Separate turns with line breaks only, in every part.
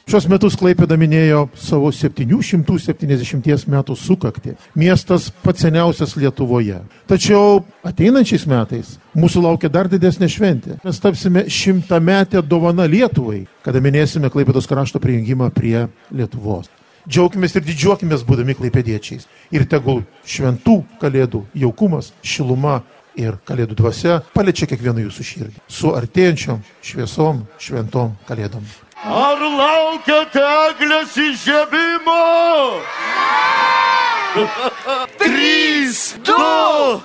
Šios metus Klaipėda minėjo savo 770 metų sukaktį. Miestas pats seniausias Lietuvoje. Tačiau ateinančiais metais mūsų laukia dar didesnė šventė. Mes tapsime 100-metę dovana Lietuvai, kada minėsime Klaipėdos krašto prijungimą prie Lietuvos. Džiaukimės ir didžiuokimės būdami klaipėdiečiais. Ir tegul šventų kalėdų jaukumas, šiluma ir kalėdų dvasia paliečia kiekvieną jūsų širdį. Su artėjančiom šviesom, šventom kalėdom.
Ar laukiate eglės įžiebimo? 3, 2,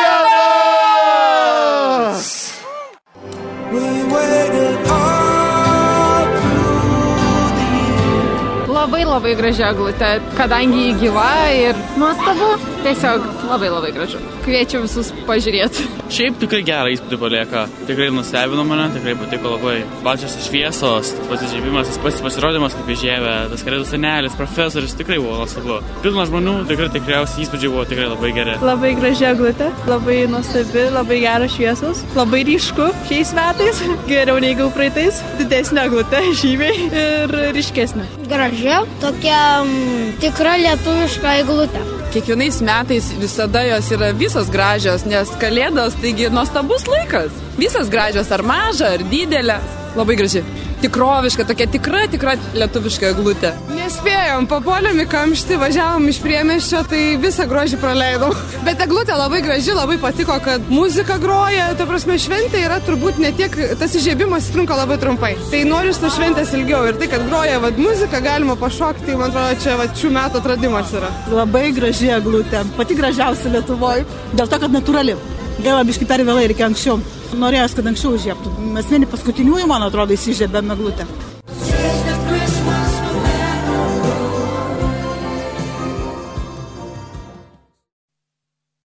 1!
Labai graži eglutė, kadangi jį gyva ir nuostabu, tiesiog labai gražu. Kviečiu visus pažiūrėti.
Šiaip tikrai gerą įspūdį palieka. Tikrai nustebino mane, tikrai patiko labai. Pačios šviesos, tas pasižiebimas, tas pasirodymas kaip įžiebė, tas kalėdų senelis, profesorius, tikrai buvo nuostabu. Pilnas žmonių, tikriausiai įspūdžiai buvo tikrai labai geri.
Labai graži eglutė, labai nuostabi, labai geros šviesos, labai ryšku šiais metais, geriau negu praeitais, didesnė eglutė, žymiai ir ryškesnė.
Graži, tokia tikra lietuviška eglutė.
Kiekvienais metais visada jos yra visos gražios, nes kalėdos taigi nuostabus laikas. Visos gražios, ar maža, ar didelė. Labai graži. Tikroviška, tokia tikra lietuviška eglutė. Nespėjom, papuolėm į kamštį, važiavom iš priemiesčio, tai visą grožį praleidom. Bet eglutė labai graži, labai patiko, kad muzika groja, ta prasme šventė yra turbūt ne tiek, tas įžiebimas trunka labai trumpai. Tai noriu tos šventės ilgiau ir tai, kad groja muzika, galima pašokti, man atrodo, čia šių metų atradimas yra.
Labai graži eglutė, pati gražiausia Lietuvoje, dėl to, kad natūrali. Gaila, biškai per vėlai, reikia anksčiau. Norėjęs, kad anksčiau įžiebtų. Mes vieni paskutiniųjų, man atrodo, įsižiebėm eglutę.